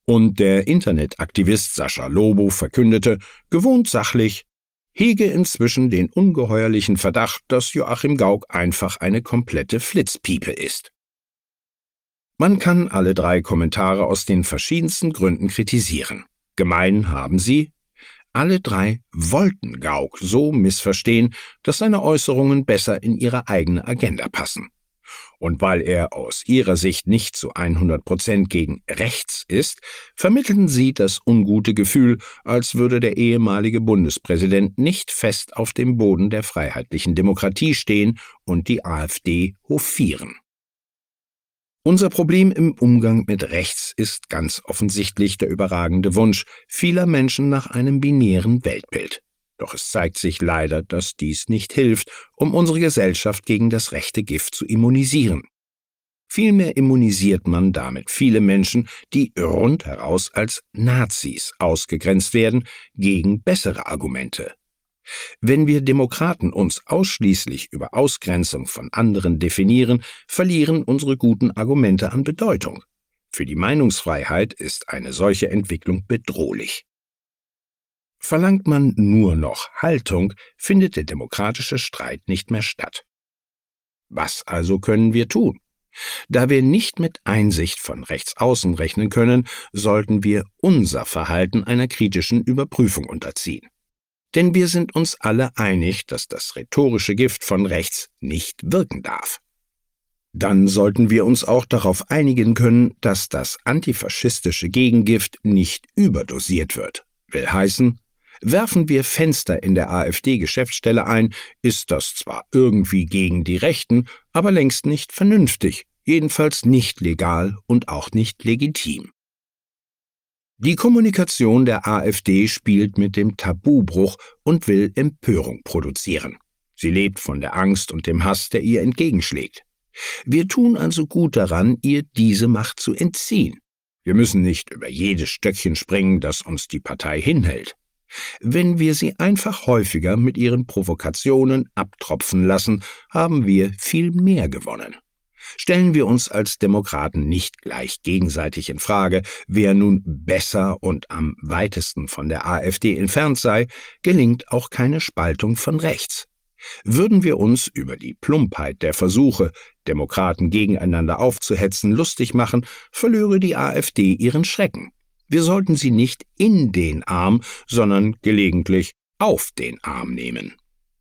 Und der Internetaktivist Sascha Lobo verkündete, gewohnt sachlich, hege inzwischen den ungeheuerlichen Verdacht, dass Joachim Gauck einfach eine komplette Flitzpiepe ist. Man kann alle 3 Kommentare aus den verschiedensten Gründen kritisieren. Gemein haben sie: alle 3 wollten Gauck so missverstehen, dass seine Äußerungen besser in ihre eigene Agenda passen. Und weil er aus ihrer Sicht nicht zu 100% gegen rechts ist, vermitteln sie das ungute Gefühl, als würde der ehemalige Bundespräsident nicht fest auf dem Boden der freiheitlichen Demokratie stehen und die AfD hofieren. Unser Problem im Umgang mit rechts ist ganz offensichtlich der überragende Wunsch vieler Menschen nach einem binären Weltbild. Doch es zeigt sich leider, dass dies nicht hilft, um unsere Gesellschaft gegen das rechte Gift zu immunisieren. Vielmehr immunisiert man damit viele Menschen, die rundheraus als Nazis ausgegrenzt werden, gegen bessere Argumente. Wenn wir Demokraten uns ausschließlich über Ausgrenzung von anderen definieren, verlieren unsere guten Argumente an Bedeutung. Für die Meinungsfreiheit ist eine solche Entwicklung bedrohlich. Verlangt man nur noch Haltung, findet der demokratische Streit nicht mehr statt. Was also können wir tun? Da wir nicht mit Einsicht von Rechtsaußen rechnen können, sollten wir unser Verhalten einer kritischen Überprüfung unterziehen. Denn wir sind uns alle einig, dass das rhetorische Gift von rechts nicht wirken darf. Dann sollten wir uns auch darauf einigen können, dass das antifaschistische Gegengift nicht überdosiert wird. Will heißen, werfen wir Fenster in der AfD-Geschäftsstelle ein, ist das zwar irgendwie gegen die Rechten, aber längst nicht vernünftig, jedenfalls nicht legal und auch nicht legitim. Die Kommunikation der AfD spielt mit dem Tabubruch und will Empörung produzieren. Sie lebt von der Angst und dem Hass, der ihr entgegenschlägt. Wir tun also gut daran, ihr diese Macht zu entziehen. Wir müssen nicht über jedes Stöckchen springen, das uns die Partei hinhält. Wenn wir sie einfach häufiger mit ihren Provokationen abtropfen lassen, haben wir viel mehr gewonnen. Stellen wir uns als Demokraten nicht gleich gegenseitig in Frage, wer nun besser und am weitesten von der AfD entfernt sei, gelingt auch keine Spaltung von rechts. Würden wir uns über die Plumpheit der Versuche, Demokraten gegeneinander aufzuhetzen, lustig machen, verlöre die AfD ihren Schrecken. Wir sollten sie nicht in den Arm, sondern gelegentlich auf den Arm nehmen.